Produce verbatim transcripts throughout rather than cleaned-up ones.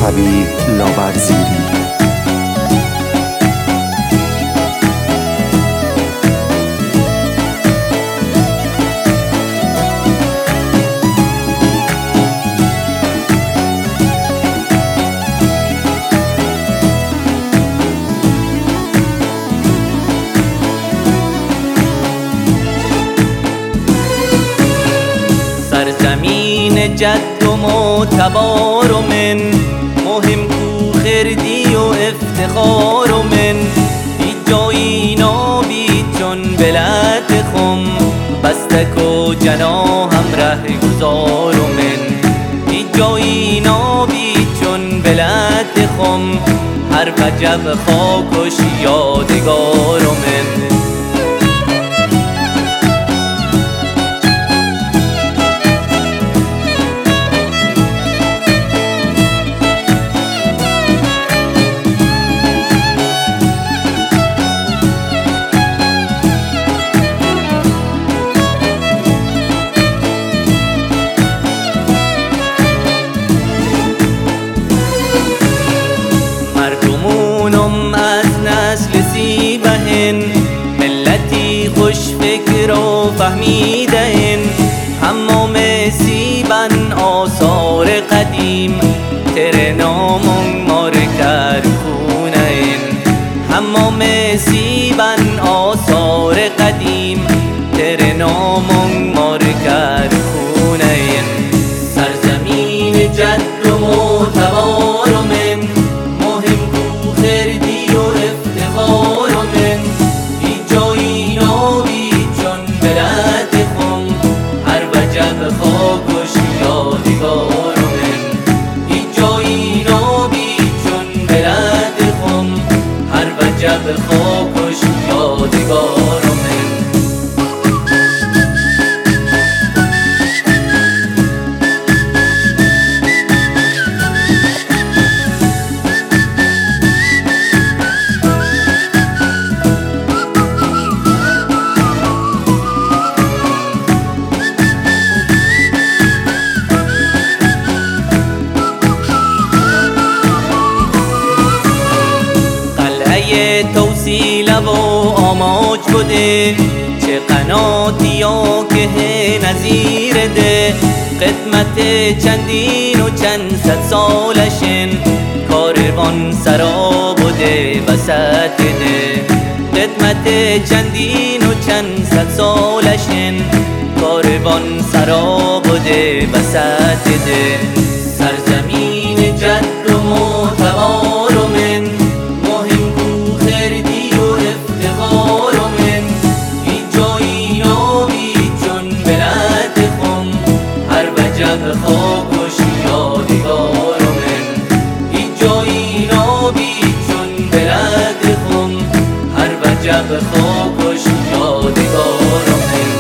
حبیب لاورزیری. سرزمین جد و معتبار و من، مهم کو خردی و افتخار و من. هیچ جایی نابید چون بلد خم، بستک و جنا هم ره گذار و من. هیچ جایی نابید چون بلد خم، هر وجب خاکش یادگار و من. ملتی خوش فکر و فهمیدن، حمام سیبن آثار قدیم، تر نامون مار کرد خونین. حمام سیبن آثار قدیم، تر نامون مار کرد خونین. سرزمین جد و معتبار و من، مهم کو خردی و افتخار و من. خاکش یادگار و من. هیچ جایی نابید چون بلد خم، هر وجب خاکش یادگار و من. توسیله و آماج بوده، چه قناتیا که نظیر ده. خدمت چندین و چند صد سالشن، کاروان سرا بوده وسط ده. خدمت چندین و چند صد سالشن، کاروان سرا بوده وسط ده. سرزمین جد و معتبار و من، خاکش یادگار و من. هیچ جایی نابید چون بلد خم، هر وجب خاکش یادگار و من.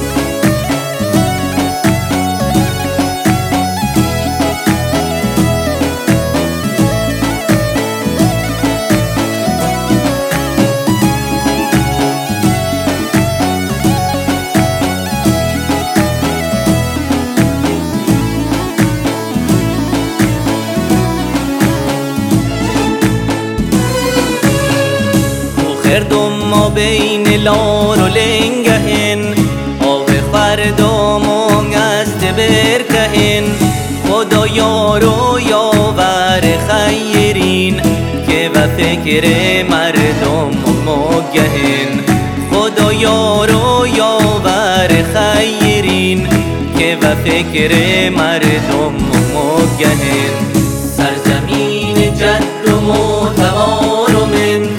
خردم ما بین لار و لنگهن، آب خردم است برکهن. خدا یار و یاور خیرین، که و فکر مردم مگهن. خدا یار و یاور خیرین، که و فکر مردم مگهن. سرزمین جد و معتبار و من،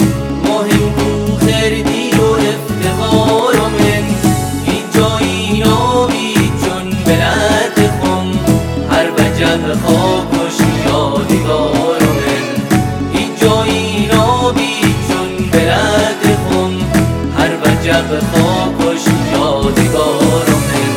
خردی و افتخار و من. هیچ جایی نابید چون بلد خم، هر وجب خاکش یادگار و من. هیچ جایی نابید چون بلد خم، هر وجب خاکش یادگار و من.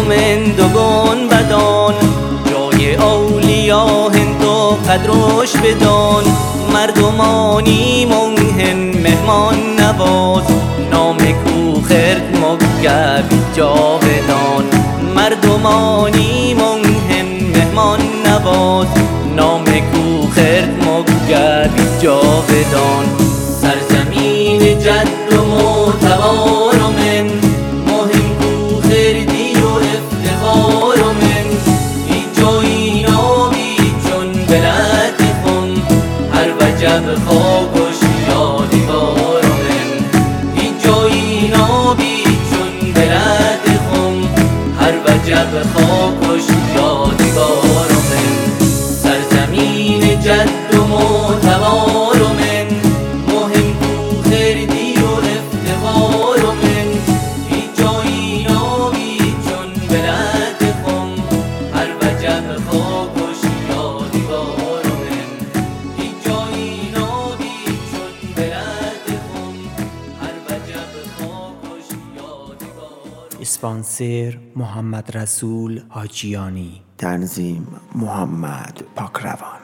من دوگون بدان جای اولیا هند و قدرش بدان مردمانی منهن مهمان نواز نام کو خرد مگبی جاودان مردمانی منهن مهمان نواز نام کو خرد مگبی جاودان سرزمین جد و معتبار من مهم کو خردی و افتخار من ای جایی نابی چون بلد خم هر وجب خاکش یادگار من ای جایی نابی چون بلد خم هر وجب خاکش یادگار من سرزمین جد و معتبار من مهم کو خردی و افتخار من ای جایی نابی چون بلد خم هر وجب خاکش یادگار من ای جایی نابی چون بلد خم هر وجب خاکش یادگار. اسپانسر محمد رسول حاجیانی. تنظیم محمد پاکروان.